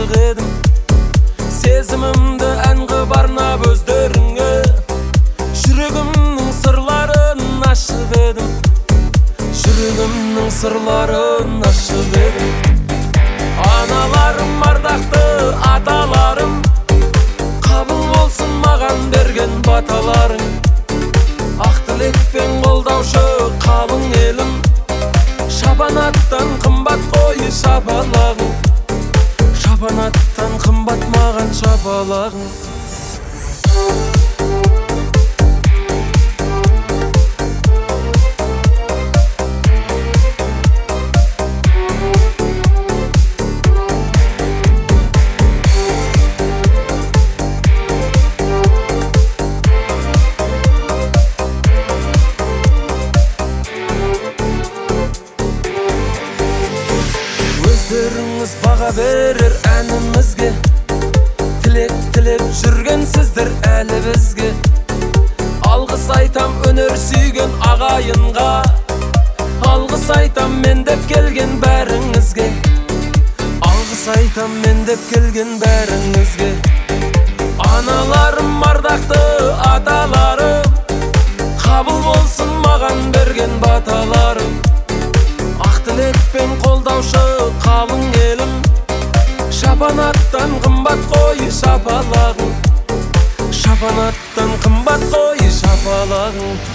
ашық едім. Сезімімді ән қып арнап өздеріңе, жүрегімнің сырларын ашып едім. Жүрегімнің сырларын ашып едім. Аналарым, ардақты аталарым, қабыл болсын маған берген баталарың. Ақ тілекпен қолдаушы қалың елім, шапанаттан қымбат қой шапалағың. Шапанаттан қымбат маған шапалағың. Өздеріңіз баға берер әнімізге, тілек тілеп жүргенсіздер әлі бізге. Алғыс айтам өнер сүйген ағайынға, алғыс айтам мен деп келген бәріңізге. Алғыс айтам мен деп келген бәріңізге. Аналарым, ардақты аталарым, қабыл болсын маған берген баталарым. Ақ тілекпен қолдаушы қалың елім, шапанаттан қымбат қой шапалағың. Шапанаттан қымбат қой шапалағың.